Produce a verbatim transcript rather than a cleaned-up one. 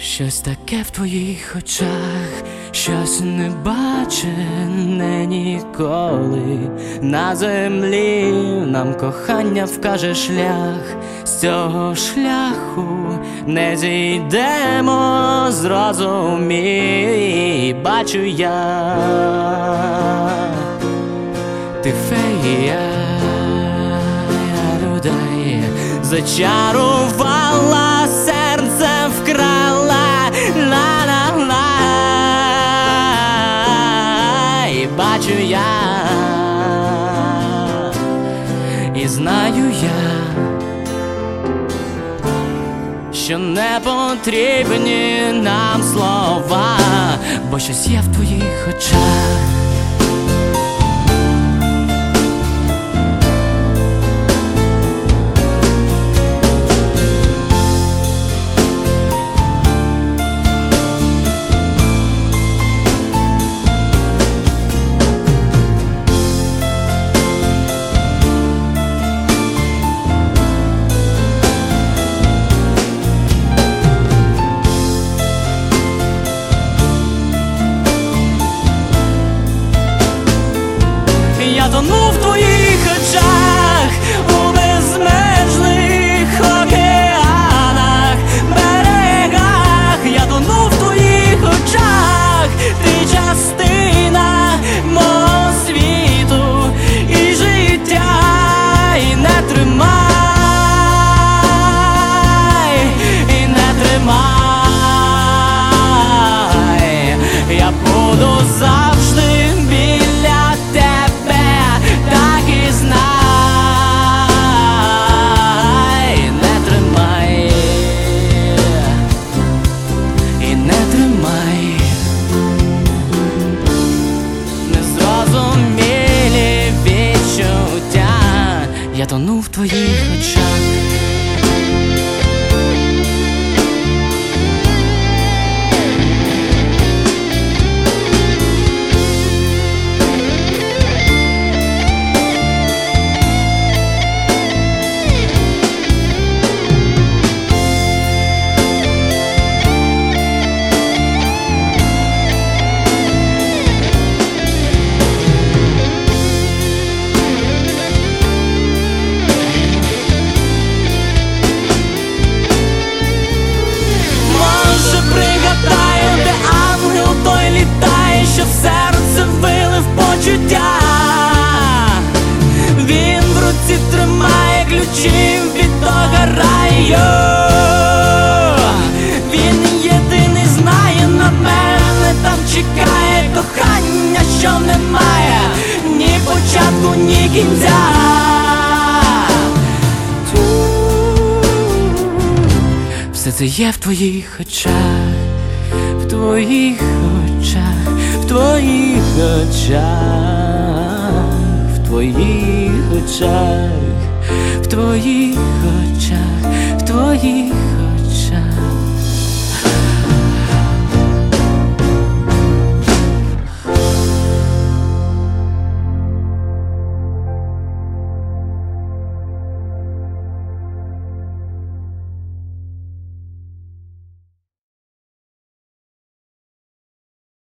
Щось таке в твоїх очах, щось не бачене ніколи. На землі нам кохання вкаже шлях. З цього шляху не зійдемо, зрозумій. Бачу я, ти фея людей, зачарувала, серце вкрала. Ла-ла-ла, і бачу я, і знаю я, що не потрібні нам слова, бо щось є в твоїх очах. Я тону в твоїх очах, у безмежних океанах, берегах. Я тону в твоїх очах, ти частина мого світу і життя. І не тримай, і не тримай, я буду завжди біля тебе. Я тону в твоїх очах. Що в серце вилив почуття, він в руці тримає ключі від того раю. Він єдиний знає, на мене там чекає кохання, що немає ні початку, ні кінця. Все це є в твоїх очах, в твоїх очах, в твоїх очах, в твоїх очах, в твоїх очах, в твоїх